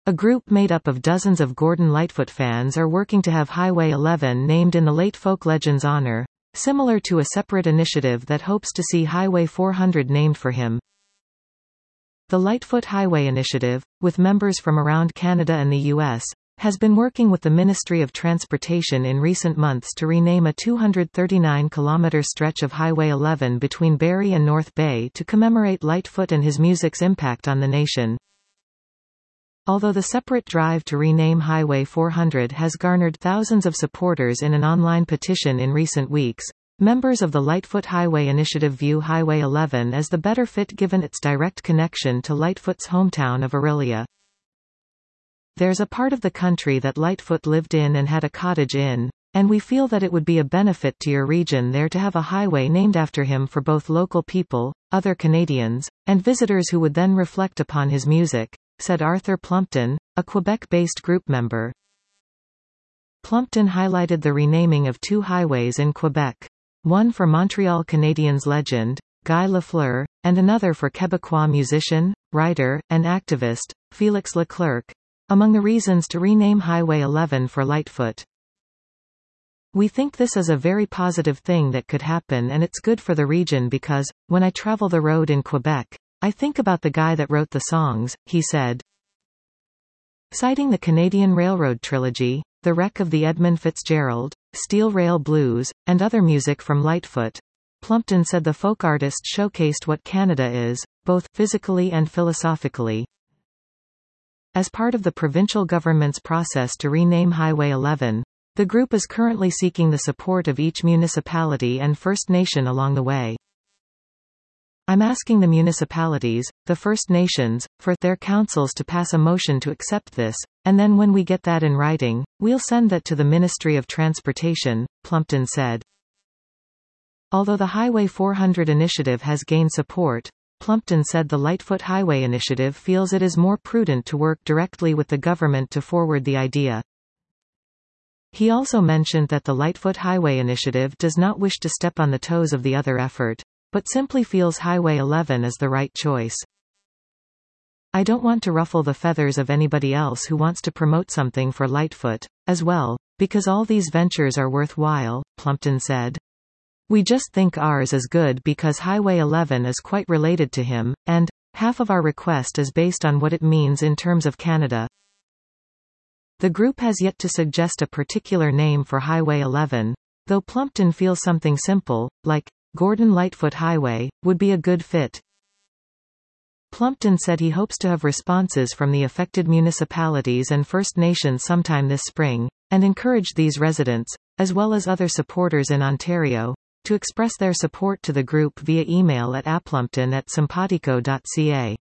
A group made up of dozens of Gordon Lightfoot fans are working to have Highway 11 named in the late folk legend's honor, similar to a separate initiative that hopes to see Highway 400 named for him. The Lightfoot Highway Initiative, with members from around Canada and the U.S., has been working with the Ministry of Transportation in recent months to rename a 239-kilometre stretch of Highway 11 between Barrie and North Bay to commemorate Lightfoot and his music's impact on the nation. Although the separate drive to rename Highway 400 has garnered thousands of supporters in an online petition in recent weeks, members of the Lightfoot Highway Initiative view Highway 11 as the better fit given its direct connection to Lightfoot's hometown of Orillia. There's a part of the country that Lightfoot lived in and had a cottage in, and we feel that it would be a benefit to your region there to have a highway named after him for both local people, other Canadians, and visitors who would then reflect upon his music, said Arthur Plumpton, a Quebec-based group member. Plumpton highlighted the renaming of two highways in Quebec. One for Montreal Canadiens legend, Guy Lafleur, and another for Quebecois musician, writer, and activist, Félix Leclerc, among the reasons to rename Highway 11 for Lightfoot. We think this is a very positive thing that could happen and it's good for the region because, when I travel the road in Quebec, I think about the guy that wrote the songs, he said. Citing the Canadian Railroad trilogy, The Wreck of the Edmund Fitzgerald, Steel Rail Blues, and other music from Lightfoot, Plumpton said the folk artist showcased what Canada is, both physically and philosophically. As part of the provincial government's process to rename Highway 11, the group is currently seeking the support of each municipality and First Nation along the way. I'm asking the municipalities, the First Nations, for their councils to pass a motion to accept this, and then when we get that in writing, we'll send that to the Ministry of Transportation, Plumpton said. Although the Highway 400 initiative has gained support, Plumpton said the Lightfoot Highway Initiative feels it is more prudent to work directly with the government to forward the idea. He also mentioned that the Lightfoot Highway Initiative does not wish to step on the toes of the other effort, but simply feels Highway 11 is the right choice. I don't want to ruffle the feathers of anybody else who wants to promote something for Lightfoot, as well, because all these ventures are worthwhile, Plumpton said. We just think ours is good because Highway 11 is quite related to him, and half of our request is based on what it means in terms of Canada. The group has yet to suggest a particular name for Highway 11, though Plumpton feels something simple, like Gordon Lightfoot Highway, would be a good fit. Plumpton said he hopes to have responses from the affected municipalities and First Nations sometime this spring, and encouraged these residents, as well as other supporters in Ontario, to express their support to the group via email at applumpton@simpatico.ca.